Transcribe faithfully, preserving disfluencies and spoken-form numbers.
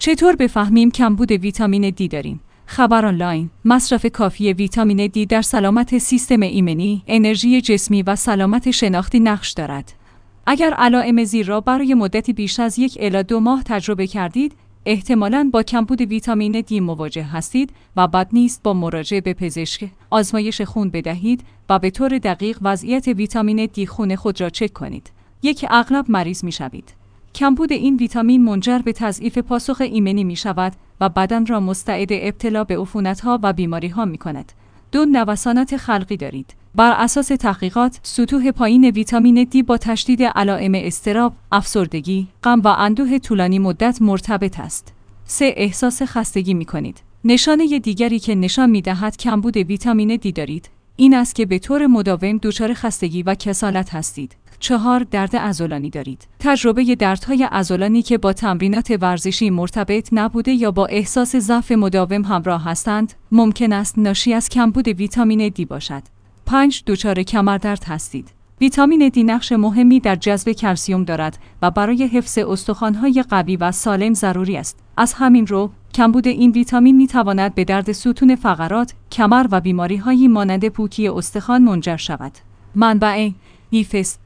چطور بفهمیم کمبود ویتامین دی داریم؟ خبر آنلاین: مصرف کافی ویتامین دی در سلامت سیستم ایمنی، انرژی جسمی و سلامت شناختی نقش دارد. اگر علائم زیر را برای مدتی بیش از یک الی دو ماه تجربه کردید، احتمالاً با کمبود ویتامین دی مواجه هستید و بد نیست با مراجعه به پزشک آزمایش خون بدهید و به طور دقیق وضعیت ویتامین دی خون خود را چک کنید. یک اغلب مریض می‌شوید. کمبود این ویتامین منجر به تضعیف پاسخ ایمنی می شود و بدن را مستعد ابتلا به عفونت‌ها و بیماری‌ها می‌کند. دو نوسانات خلقی دارید. بر اساس تحقیقات، سطوح پایین ویتامین دی با تشدید علائم اضطراب، افسردگی، غم و اندوه طولانی مدت مرتبط است. سه احساس خستگی می‌کنید. نشانه دیگری که نشان می‌دهد کمبود ویتامین دی دارید، این است که به طور مداوم دچار خستگی و کسالت هستید. چهار درد عضلانی دارید. تجربه دردهای عضلانی که با تمرینات ورزشی مرتبط نبوده یا با احساس ضعف مداوم همراه هستند، ممکن است ناشی از کمبود ویتامین دی باشد. پنج دچار کمردرد هستید. ویتامین دی نقش مهمی در جذب کلسیم دارد و برای حفظ استخوان‌های قوی و سالم ضروری است. از همین رو، کمبود این ویتامین می‌تواند به درد ستون فقرات، کمر و بیماری‌هایی مانند پوکی استخوان منجر شود. منبع: ایفس